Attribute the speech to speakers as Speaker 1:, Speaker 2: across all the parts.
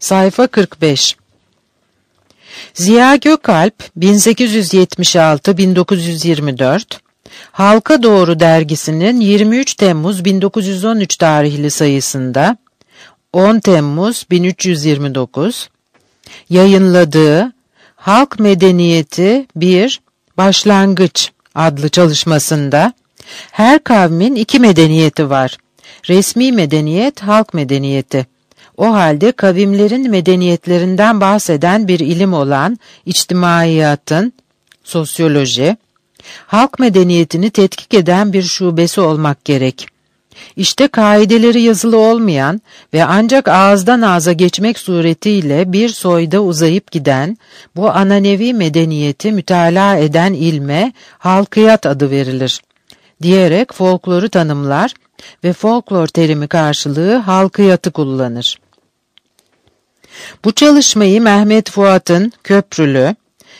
Speaker 1: Sayfa 45. Ziya Gökalp 1876-1924 Halka Doğru dergisinin 23 Temmuz 1913 tarihli sayısında 10 Temmuz 1329 yayınladığı Halk Medeniyeti 1 Başlangıç adlı çalışmasında her kavmin iki medeniyeti var. Resmi medeniyet, halk medeniyeti. O halde kavimlerin medeniyetlerinden bahseden bir ilim olan içtimaiyatın, sosyoloji, halk medeniyetini tetkik eden bir şubesi olmak gerek. İşte kaideleri yazılı olmayan ve ancak ağızdan ağza geçmek suretiyle bir soyda uzayıp giden bu ananevi medeniyeti mütalaa eden ilme halkiyat adı verilir diyerek folkloru tanımlar ve folklor terimi karşılığı halkiyatı kullanır. Bu çalışmayı Mehmet Fuat'ın Köprülü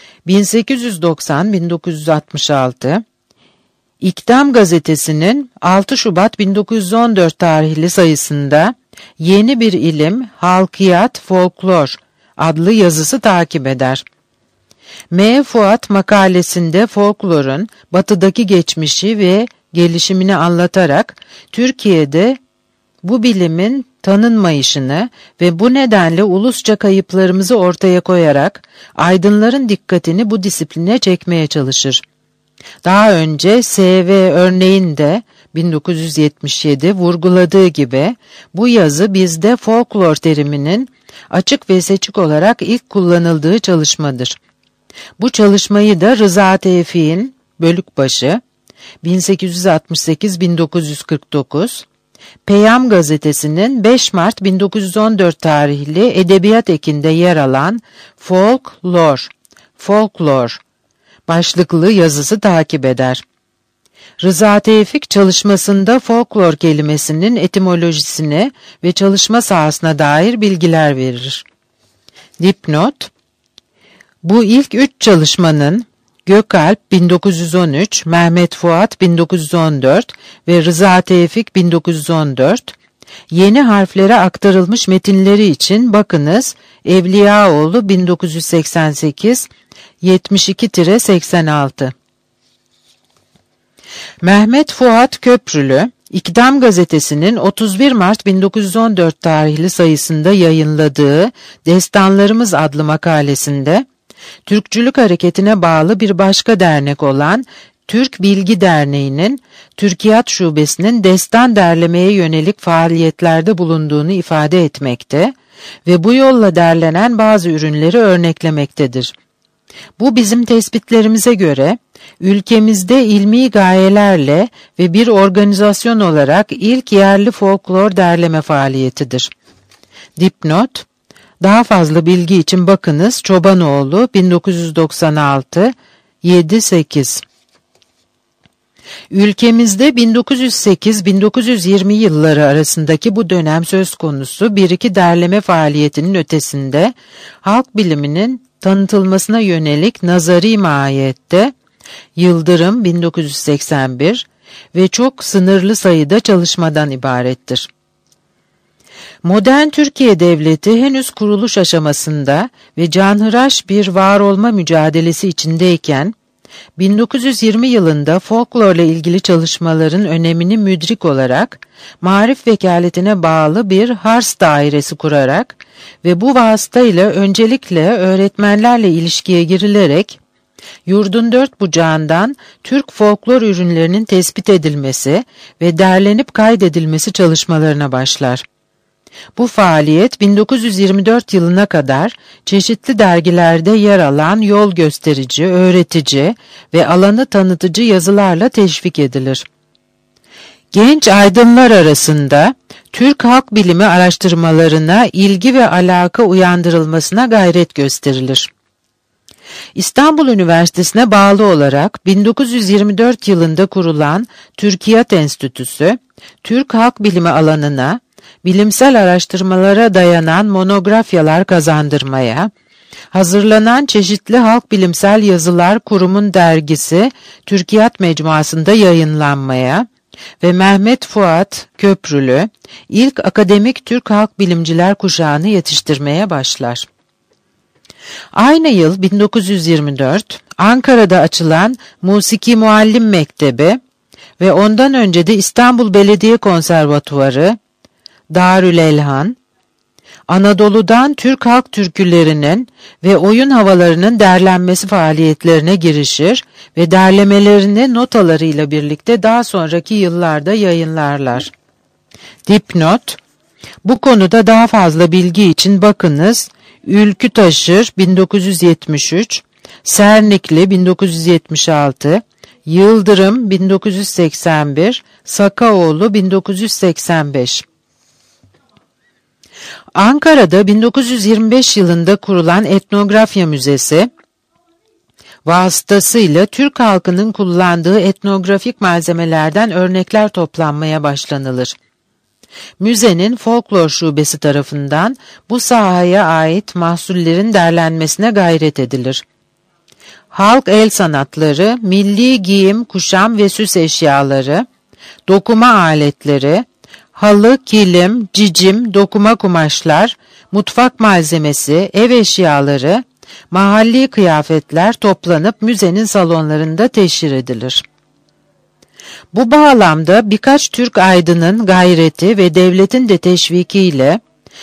Speaker 1: 1890-1966 İktam gazetesinin 6 Şubat 1914 tarihli sayısında Yeni Bir İlim, Halkiyat, Folklor adlı yazısı takip eder. M. Fuat makalesinde folklorun batıdaki geçmişi ve gelişimini anlatarak Türkiye'de bu bilimin tanınmayışını ve bu nedenle ulusça kayıplarımızı ortaya koyarak aydınların dikkatini bu disipline çekmeye çalışır. Daha önce S.V. örneğinde 1977 vurguladığı gibi bu yazı bizde folklor teriminin açık ve seçik olarak ilk kullanıldığı çalışmadır. Bu çalışmayı da Rıza Tevfik'in Bölükbaşı 1868-1949 Peyam gazetesinin 5 Mart 1914 tarihli Edebiyat Eki'nde yer alan Folklor başlıklı yazısı takip eder. Rıza Tevfik çalışmasında folklor kelimesinin etimolojisine ve çalışma sahasına dair bilgiler verir. Dipnot: Bu ilk üç çalışmanın Gökalp 1913, Mehmet Fuat 1914 ve Rıza Tevfik 1914 yeni harflere aktarılmış metinleri için bakınız Evliyaoğlu 1988 72-86. Mehmet Fuat Köprülü, İktam gazetesinin 31 Mart 1914 tarihli sayısında yayınladığı Destanlarımız adlı makalesinde, Türkçülük hareketine bağlı bir başka dernek olan Türk Bilgi Derneği'nin Türkiyat Şubesi'nin destan derlemeye yönelik faaliyetlerde bulunduğunu ifade etmekte ve bu yolla derlenen bazı ürünleri örneklemektedir. Bu bizim tespitlerimize göre ülkemizde ilmi gayelerle ve bir organizasyon olarak ilk yerli folklor derleme faaliyetidir. Dipnot: Daha fazla bilgi için bakınız Çobanoğlu 1996 7-8. Ülkemizde 1908-1920 yılları arasındaki bu dönem söz konusu bir iki derleme faaliyetinin ötesinde halk biliminin tanıtılmasına yönelik nazari mahiyette Yıldırım 1981 ve çok sınırlı sayıda çalışmadan ibarettir. Modern Türkiye Devleti henüz kuruluş aşamasında ve canhıraş bir var olma mücadelesi içindeyken, 1920 yılında folklorla ilgili çalışmaların önemini müdrik olarak, marif vekaletine bağlı bir Hars dairesi kurarak ve bu vasıtayla öncelikle öğretmenlerle ilişkiye girilerek, yurdun dört bucağından Türk folklor ürünlerinin tespit edilmesi ve derlenip kaydedilmesi çalışmalarına başlar. Bu faaliyet 1924 yılına kadar çeşitli dergilerde yer alan yol gösterici, öğretici ve alanı tanıtıcı yazılarla teşvik edilir. Genç aydınlar arasında Türk halk bilimi araştırmalarına ilgi ve alaka uyandırılmasına gayret gösterilir. İstanbul Üniversitesi'ne bağlı olarak 1924 yılında kurulan Türkiyat Enstitüsü, Türk halk bilimi alanına bilimsel araştırmalara dayanan monografyalar kazandırmaya, hazırlanan çeşitli halk bilimsel yazılar kurumun dergisi Türkiyat Mecmuası'nda yayınlanmaya, ve Mehmet Fuat Köprülü ilk akademik Türk halk bilimciler kuşağını yetiştirmeye başlar. Aynı yıl 1924 Ankara'da açılan Musiki Muallim Mektebi ve ondan önce de İstanbul Belediye Konservatuvarı, Darülelhan, Anadolu'dan Türk halk türkülerinin ve oyun havalarının derlenmesi faaliyetlerine girişir ve derlemelerini notalarıyla birlikte daha sonraki yıllarda yayınlarlar. Dipnot: bu konuda daha fazla bilgi için bakınız Ülkü Taşır 1973, Sernikli 1976, Yıldırım 1981, Sakaoğlu 1985. Ankara'da 1925 yılında kurulan Etnografya Müzesi vasıtasıyla Türk halkının kullandığı etnografik malzemelerden örnekler toplanmaya başlanılır. Müzenin folklor şubesi tarafından bu sahaya ait mahsullerin derlenmesine gayret edilir. Halk el sanatları, milli giyim, kuşam ve süs eşyaları, dokuma aletleri, halı, kilim, cicim, dokuma kumaşlar, mutfak malzemesi, ev eşyaları, mahalli kıyafetler toplanıp müzenin salonlarında teşhir edilir. Bu bağlamda birkaç Türk aydının gayreti ve devletin de teşvikiyle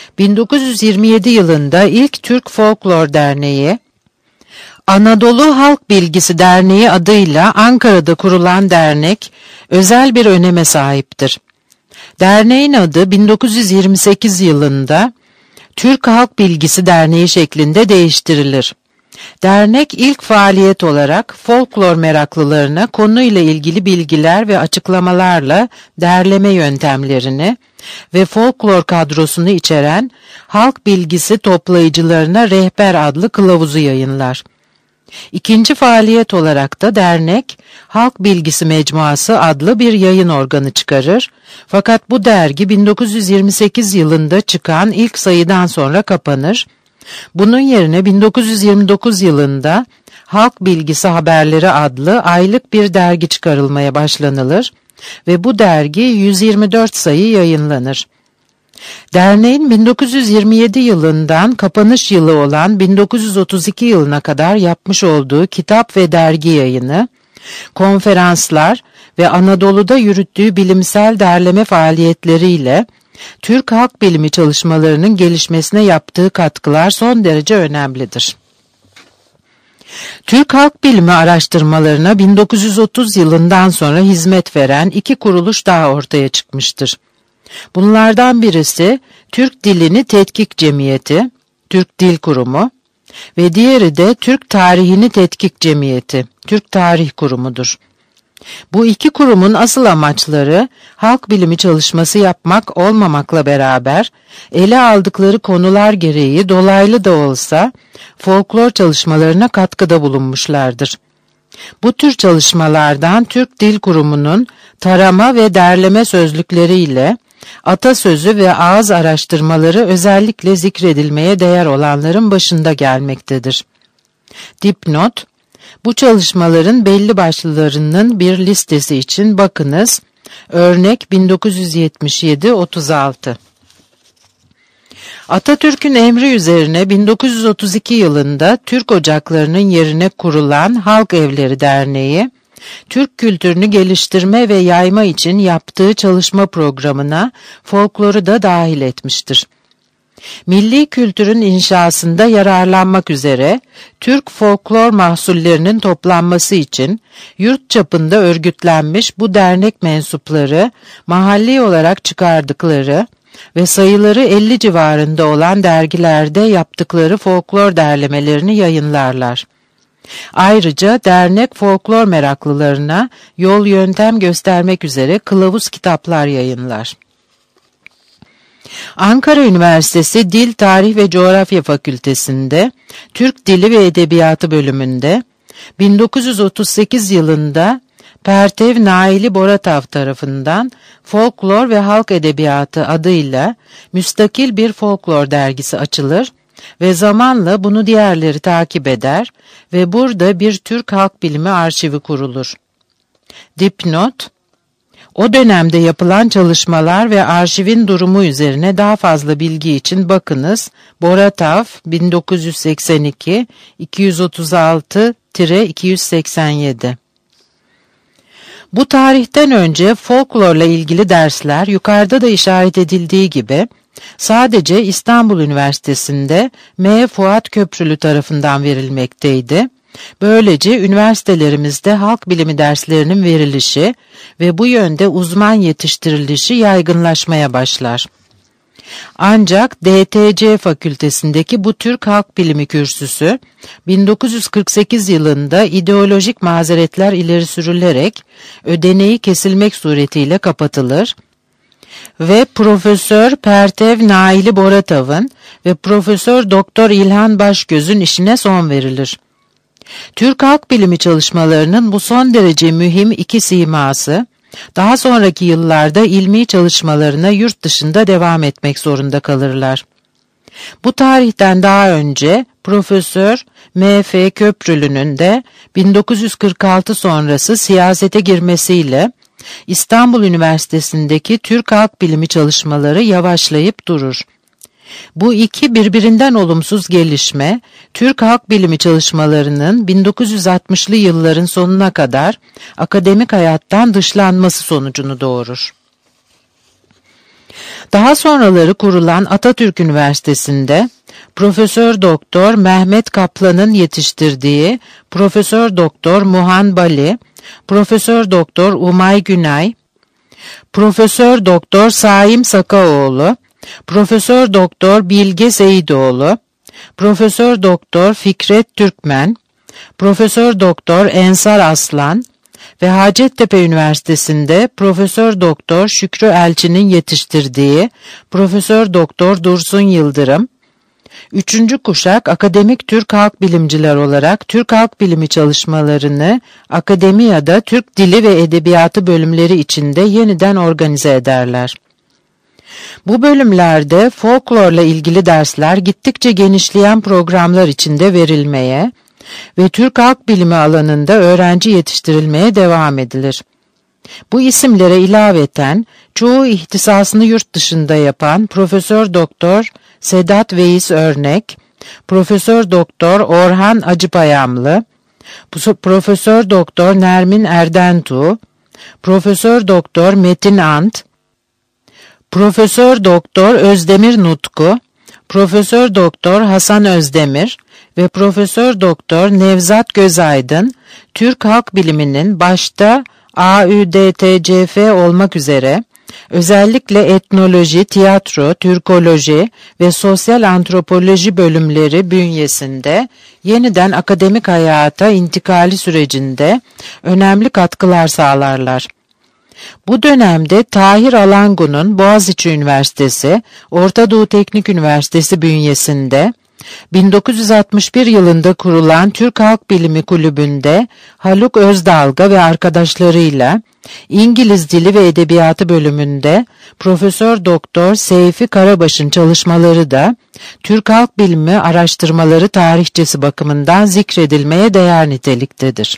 Speaker 1: 1927 yılında ilk Türk Folklor Derneği, Anadolu Halk Bilgisi Derneği adıyla Ankara'da kurulan dernek özel bir öneme sahiptir. Derneğin adı 1928 yılında Türk Halk Bilgisi Derneği şeklinde değiştirilir. Dernek ilk faaliyet olarak folklor meraklılarına konuyla ilgili bilgiler ve açıklamalarla derleme yöntemlerini ve folklor kadrosunu içeren halk bilgisi toplayıcılarına rehber adlı kılavuzu yayınlar. İkinci faaliyet olarak da dernek, Halk Bilgisi Mecmuası adlı bir yayın organı çıkarır. Fakat bu dergi 1928 yılında çıkan ilk sayıdan sonra kapanır. Bunun yerine 1929 yılında Halk Bilgisi Haberleri adlı aylık bir dergi çıkarılmaya başlanılır ve bu dergi 124 sayı yayınlanır. Derneğin 1927 yılından kapanış yılı olan 1932 yılına kadar yapmış olduğu kitap ve dergi yayını, konferanslar ve Anadolu'da yürüttüğü bilimsel derleme faaliyetleriyle Türk halk bilimi çalışmalarının gelişmesine yaptığı katkılar son derece önemlidir. Türk halk bilimi araştırmalarına 1930 yılından sonra hizmet veren iki kuruluş daha ortaya çıkmıştır. Bunlardan birisi Türk Dilini Tetkik Cemiyeti, Türk Dil Kurumu ve diğeri de Türk Tarihini Tetkik Cemiyeti, Türk Tarih Kurumu'dur. Bu iki kurumun asıl amaçları halk bilimi çalışması yapmak olmamakla beraber ele aldıkları konular gereği dolaylı da olsa folklor çalışmalarına katkıda bulunmuşlardır. Bu tür çalışmalardan Türk Dil Kurumu'nun tarama ve derleme sözlükleriyle atasözü ve ağız araştırmaları özellikle zikredilmeye değer olanların başında gelmektedir. Dipnot: bu çalışmaların belli başlılarının bir listesi için bakınız. Örnek 1977-36. Atatürk'ün emri üzerine 1932 yılında Türk Ocakları'nın yerine kurulan Halk Evleri Derneği, Türk kültürünü geliştirme ve yayma için yaptığı çalışma programına folkloru da dahil etmiştir. Milli kültürün inşasında yararlanmak üzere Türk folklor mahsullerinin toplanması için yurt çapında örgütlenmiş bu dernek mensupları mahalli olarak çıkardıkları ve sayıları 50 civarında olan dergilerde yaptıkları folklor derlemelerini yayınlarlar. Ayrıca dernek folklor meraklılarına yol yöntem göstermek üzere kılavuz kitaplar yayınlar. Ankara Üniversitesi Dil, Tarih ve Coğrafya Fakültesi'nde Türk Dili ve Edebiyatı bölümünde 1938 yılında Pertev Naili Boratav tarafından Folklor ve Halk Edebiyatı adıyla müstakil bir folklor dergisi açılır ve zamanla bunu diğerleri takip eder ve burada bir Türk halk bilimi arşivi kurulur. Dipnot: O dönemde yapılan çalışmalar ve arşivin durumu üzerine daha fazla bilgi için bakınız Boratov 1982 236-287. Bu tarihten önce folklorla ilgili dersler yukarıda da işaret edildiği gibi sadece İstanbul Üniversitesi'nde M. Fuat Köprülü tarafından verilmekteydi. Böylece üniversitelerimizde halk bilimi derslerinin verilişi ve bu yönde uzman yetiştirilişi yaygınlaşmaya başlar. Ancak DTC Fakültesindeki bu Türk Halk Bilimi kürsüsü 1948 yılında ideolojik mazeretler ileri sürülerek ödeneği kesilmek suretiyle kapatılır ve Profesör Pertev Naili Boratov'un ve Profesör Doktor İlhan Başgöz'ün işine son verilir. Türk halk bilimi çalışmalarının bu son derece mühim iki siması, daha sonraki yıllarda ilmi çalışmalarına yurt dışında devam etmek zorunda kalırlar. Bu tarihten daha önce Profesör M.F. Köprülü'nün de 1946 sonrası siyasete girmesiyle İstanbul Üniversitesi'ndeki Türk halk bilimi çalışmaları yavaşlayıp durur. Bu iki birbirinden olumsuz gelişme, Türk halk bilimi çalışmalarının 1960'lı yılların sonuna kadar akademik hayattan dışlanması sonucunu doğurur. Daha sonraları kurulan Atatürk Üniversitesi'nde Profesör Doktor Mehmet Kaplan'ın yetiştirdiği Profesör Doktor Muhan Bali, Profesör Doktor Umay Günay, Profesör Doktor Saim Sakaoğlu, Profesör Doktor Bilge Seyidoğlu, Profesör Doktor Fikret Türkmen, Profesör Doktor Ensar Aslan ve Hacettepe Üniversitesi'nde Profesör Doktor Şükrü Elçi'nin yetiştirdiği Profesör Doktor Dursun Yıldırım, üçüncü kuşak akademik Türk halk bilimciler olarak Türk halk bilimi çalışmalarını akademiyada Türk dili ve edebiyatı bölümleri içinde yeniden organize ederler. Bu bölümlerde folklorla ilgili dersler gittikçe genişleyen programlar içinde verilmeye ve Türk halk bilimi alanında öğrenci yetiştirilmeye devam edilir. Bu isimlere ilaveten çoğu ihtisasını yurt dışında yapan Profesör Doktor Sedat Veys Örnek, Profesör Doktor Orhan Acıpayamlı, Profesör Doktor Nermin Erdentuğ, Profesör Doktor Metin Ant, Profesör Doktor Özdemir Nutku, Profesör Doktor Hasan Özdemir ve Profesör Doktor Nevzat Gözaydın, Türk halk biliminin başta AÜDTCF olmak üzere özellikle etnoloji, tiyatro, Türkoloji ve sosyal antropoloji bölümleri bünyesinde yeniden akademik hayata intikali sürecinde önemli katkılar sağlarlar. Bu dönemde Tahir Alangu'nun Boğaziçi Üniversitesi, Orta Doğu Teknik Üniversitesi bünyesinde 1961 yılında kurulan Türk Halk Bilimi Kulübü'nde Haluk Özdalga ve arkadaşlarıyla İngiliz Dili ve Edebiyatı bölümünde Profesör Doktor Seyfi Karabaş'ın çalışmaları da Türk Halk Bilimi araştırmaları tarihçesi bakımından zikredilmeye değer niteliktedir.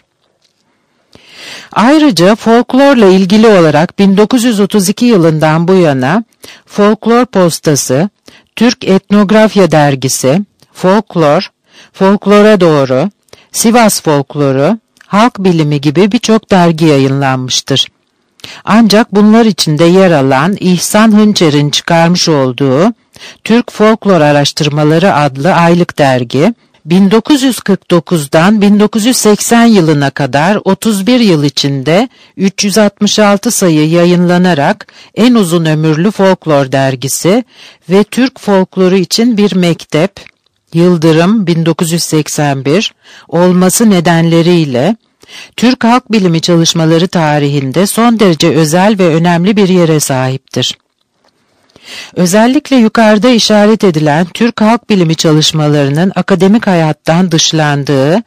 Speaker 1: Ayrıca folklorla ilgili olarak 1932 yılından bu yana Folklor Postası, Türk Etnografya Dergisi, Folklor, Folklora Doğru, Sivas Folkloru, Halk Bilimi gibi birçok dergi yayınlanmıştır. Ancak bunlar içinde yer alan İhsan Hınçer'in çıkarmış olduğu Türk Folklor Araştırmaları adlı aylık dergi, 1949'dan 1980 yılına kadar 31 yıl içinde 366 sayı yayınlanarak en uzun ömürlü folklor dergisi ve Türk folkloru için bir mektep, Yıldırım 1981 olması nedenleriyle Türk halk bilimi çalışmaları tarihinde son derece özel ve önemli bir yere sahiptir. Özellikle yukarıda işaret edilen Türk halk bilimi çalışmalarının akademik hayattan dışlandığı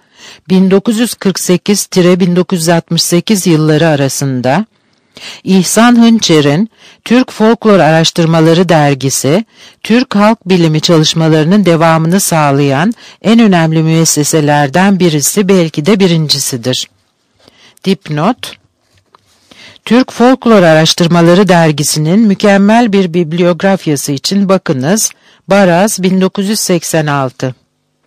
Speaker 1: 1948-1968 yılları arasında İhsan Hınçer'in Türk Folklor Araştırmaları dergisi, Türk halk bilimi çalışmalarının devamını sağlayan en önemli müesseselerden birisi, belki de birincisidir. Dipnot: Türk Folklor Araştırmaları Dergisi'nin mükemmel bir bibliografyası için bakınız, Baraz 1986.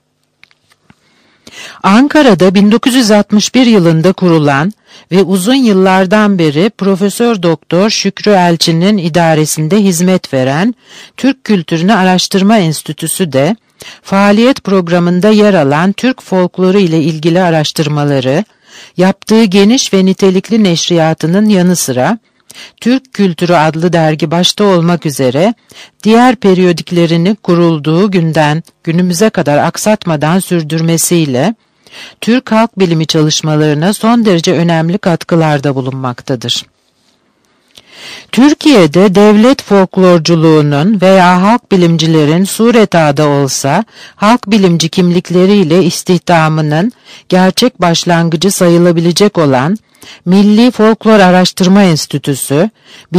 Speaker 1: Ankara'da 1961 yılında kurulan ve uzun yıllardan beri Profesör Doktor Şükrü Elçi'nin idaresinde hizmet veren Türk Kültürünü Araştırma Enstitüsü de faaliyet programında yer alan Türk folkloru ile ilgili araştırmaları, yaptığı geniş ve nitelikli neşriyatının yanı sıra Türk Kültürü adlı dergi başta olmak üzere diğer periyodiklerini kurulduğu günden günümüze kadar aksatmadan sürdürmesiyle Türk halk bilimi çalışmalarına son derece önemli katkılarda bulunmaktadır. Türkiye'de devlet folklorculuğunun veya halk bilimcilerin sureta da olsa halk bilimci kimlikleriyle istihdamının gerçek başlangıcı sayılabilecek olan Milli Folklor Araştırma Enstitüsü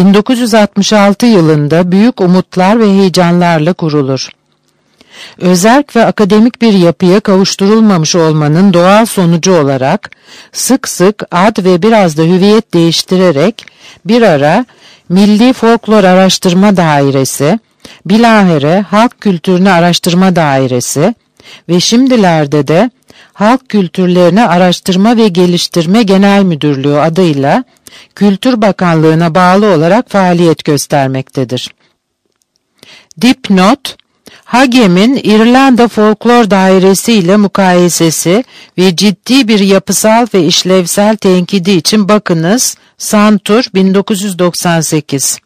Speaker 1: 1966 yılında büyük umutlar ve heyecanlarla kurulur. Özerk ve akademik bir yapıya kavuşturulmamış olmanın doğal sonucu olarak sık sık ad ve biraz da hüviyet değiştirerek bir ara Milli Folklor Araştırma Dairesi, bilahare Halk Kültürünü Araştırma Dairesi ve şimdilerde de Halk Kültürlerini Araştırma ve Geliştirme Genel Müdürlüğü adıyla Kültür Bakanlığı'na bağlı olarak faaliyet göstermektedir. Dipnot, Hagem'in İrlanda Folklor Dairesi ile mukayesesi ve ciddi bir yapısal ve işlevsel tenkidi için bakınız, Santur 1998.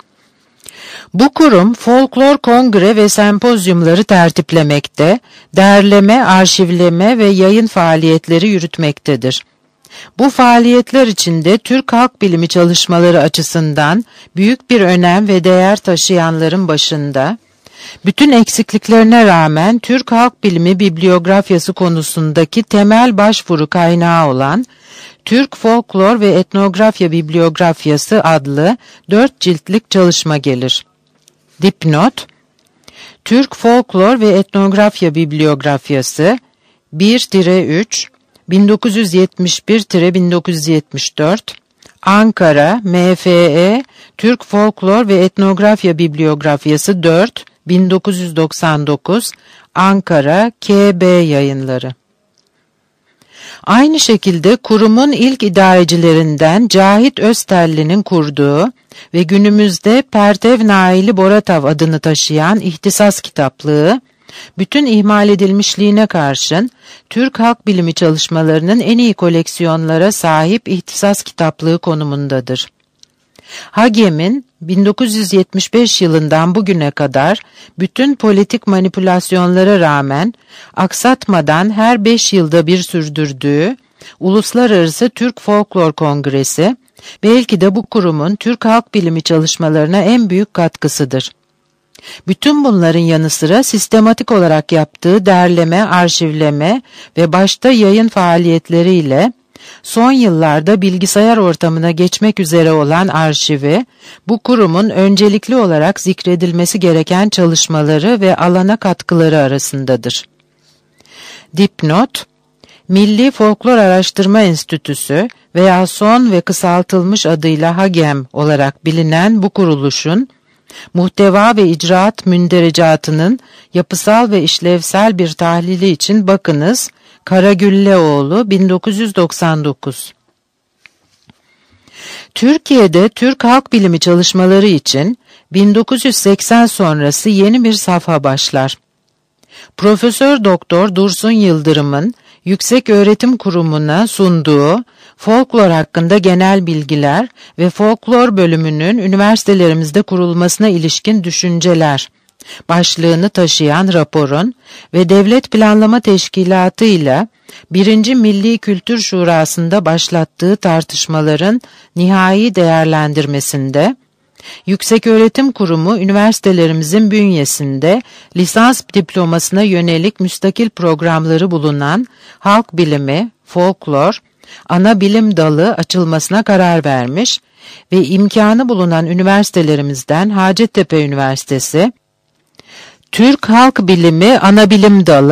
Speaker 1: Bu kurum folklor kongre ve sempozyumları tertiplemekte, derleme, arşivleme ve yayın faaliyetleri yürütmektedir. Bu faaliyetler içinde Türk halk bilimi çalışmaları açısından büyük bir önem ve değer taşıyanların başında, bütün eksikliklerine rağmen Türk halk bilimi bibliografyası konusundaki temel başvuru kaynağı olan Türk Folklor ve Etnografya Bibliografyası adlı 4 ciltlik çalışma gelir. Dipnot, Türk Folklor ve Etnografya Bibliografyası 1-3 1971-1974 Ankara MFE Türk Folklor ve Etnografya Bibliografyası 4 1999 Ankara KB Yayınları. Aynı şekilde kurumun ilk idarecilerinden Cahit Öztelli'nin kurduğu ve günümüzde Pertev Naili Boratav adını taşıyan ihtisas kitaplığı, bütün ihmal edilmişliğine karşın Türk halk bilimi çalışmalarının en iyi koleksiyonlara sahip ihtisas kitaplığı konumundadır. Hagem'in 1975 yılından bugüne kadar bütün politik manipülasyonlara rağmen aksatmadan her 5 yılda bir sürdürdüğü Uluslararası Türk Folklor Kongresi, belki de bu kurumun Türk halk bilimi çalışmalarına en büyük katkısıdır. Bütün bunların yanı sıra sistematik olarak yaptığı derleme, arşivleme ve başta yayın faaliyetleriyle son yıllarda bilgisayar ortamına geçmek üzere olan arşivi, bu kurumun öncelikli olarak zikredilmesi gereken çalışmaları ve alana katkıları arasındadır. Dipnot, Milli Folklor Araştırma Enstitüsü veya son ve kısaltılmış adıyla Hagem olarak bilinen bu kuruluşun, muhteva ve icraat münderecatının yapısal ve işlevsel bir tahlili için bakınız, Karagülleoğlu 1999. Türkiye'de Türk halk bilimi çalışmaları için 1980 sonrası yeni bir safha başlar. Profesör Doktor Dursun Yıldırım'ın Yükseköğretim Kurumu'na sunduğu folklor hakkında genel bilgiler ve folklor bölümünün üniversitelerimizde kurulmasına ilişkin düşünceler başlığını taşıyan raporun ve Devlet Planlama Teşkilatı ile 1. Milli Kültür Şurası'nda başlattığı tartışmaların nihai değerlendirmesinde, Yükseköğretim Kurumu üniversitelerimizin bünyesinde lisans diplomasına yönelik müstakil programları bulunan halk bilimi, folklor, ana bilim dalı açılmasına karar vermiş ve imkanı bulunan üniversitelerimizden Hacettepe Üniversitesi, Türk Halk Bilimi Ana Bilim Dalı,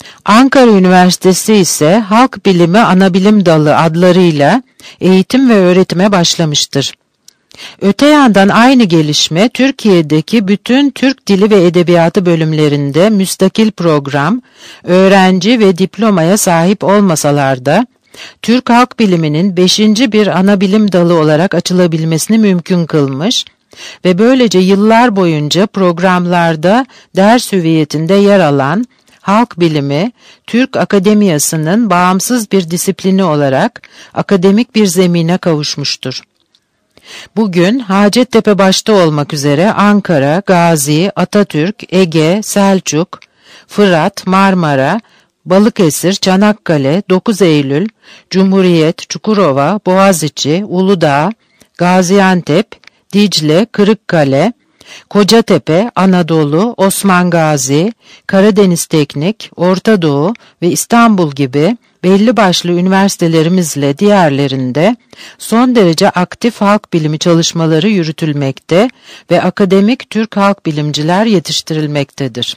Speaker 1: Ankara Üniversitesi ise Halk Bilimi Anabilim Dalı adlarıyla eğitim ve öğretime başlamıştır. Öte yandan aynı gelişme Türkiye'deki bütün Türk Dili ve Edebiyatı bölümlerinde müstakil program, öğrenci ve diplomaya sahip olmasalar da Türk Halk Bilimi'nin 5. bir ana bilim dalı olarak açılabilmesini mümkün kılmış ve böylece yıllar boyunca programlarda ders hüviyetinde yer alan halk bilimi, Türk akademiyasının bağımsız bir disiplini olarak akademik bir zemine kavuşmuştur. Bugün Hacettepe başta olmak üzere Ankara, Gazi, Atatürk, Ege, Selçuk, Fırat, Marmara, Balıkesir, Çanakkale, 9 Eylül, Cumhuriyet, Çukurova, Boğaziçi, Uludağ, Gaziantep, Dicle, Kırıkkale, Kocatepe, Anadolu, Osman Gazi, Karadeniz Teknik, Orta Doğu ve İstanbul gibi belli başlı üniversitelerimizle diğerlerinde son derece aktif halk bilimi çalışmaları yürütülmekte ve akademik Türk halk bilimciler yetiştirilmektedir.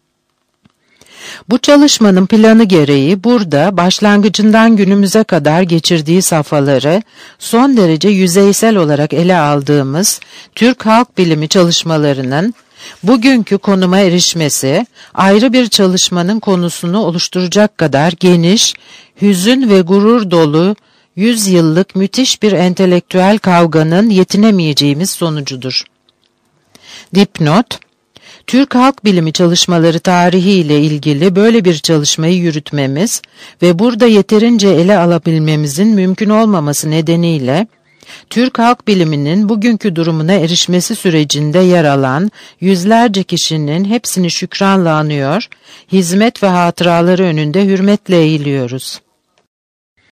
Speaker 1: Bu çalışmanın planı gereği burada başlangıcından günümüze kadar geçirdiği safhaları son derece yüzeysel olarak ele aldığımız Türk halk bilimi çalışmalarının bugünkü konuma erişmesi ayrı bir çalışmanın konusunu oluşturacak kadar geniş, hüzün ve gurur dolu 100 yıllık müthiş bir entelektüel kavganın yetinemeyeceğimiz sonucudur. Dipnot: Türk halk bilimi çalışmaları tarihi ile ilgili böyle bir çalışmayı yürütmemiz ve burada yeterince ele alabilmemizin mümkün olmaması nedeniyle Türk halk biliminin bugünkü durumuna erişmesi sürecinde yer alan yüzlerce kişinin hepsini şükranla anıyor, hizmet ve hatıraları önünde hürmetle eğiliyoruz.